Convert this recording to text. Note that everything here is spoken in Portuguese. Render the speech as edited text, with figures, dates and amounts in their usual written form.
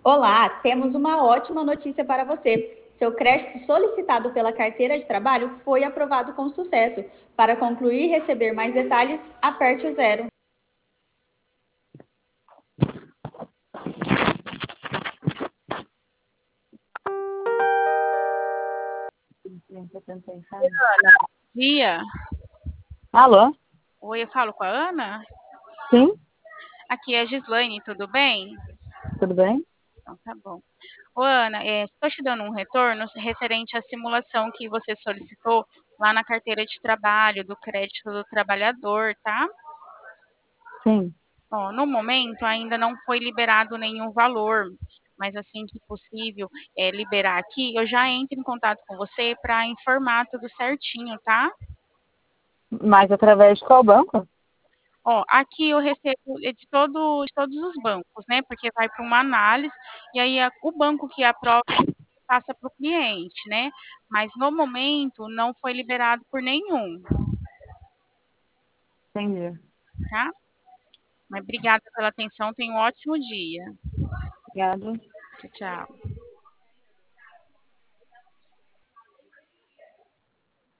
Olá, temos uma ótima notícia para você. Seu crédito solicitado pela carteira de trabalho foi aprovado com sucesso. Para concluir e receber mais detalhes, aperte o zero. Dia. Alô? Oi, eu falo com a Ana? Sim, Aqui é a Gislaine, tudo bem? tudo bem? Então tá bom. Ô, Ana, estou te dando um retorno referente à simulação que você solicitou lá na carteira de trabalho do crédito do trabalhador, tá? Sim. Ó, no momento ainda não foi liberado nenhum valor, mas assim que possível liberar aqui, eu já entro em contato com você para informar tudo certinho, tá? Mas através de qual banco? Ó, aqui eu recebo de todos os bancos, né? Porque vai para uma análise e aí o banco que aprova passa para o cliente, né? Mas no momento não foi liberado por nenhum, Entendi. tá? Mas obrigada pela atenção, tenha um ótimo dia. Obrigada. Tchau, tchau.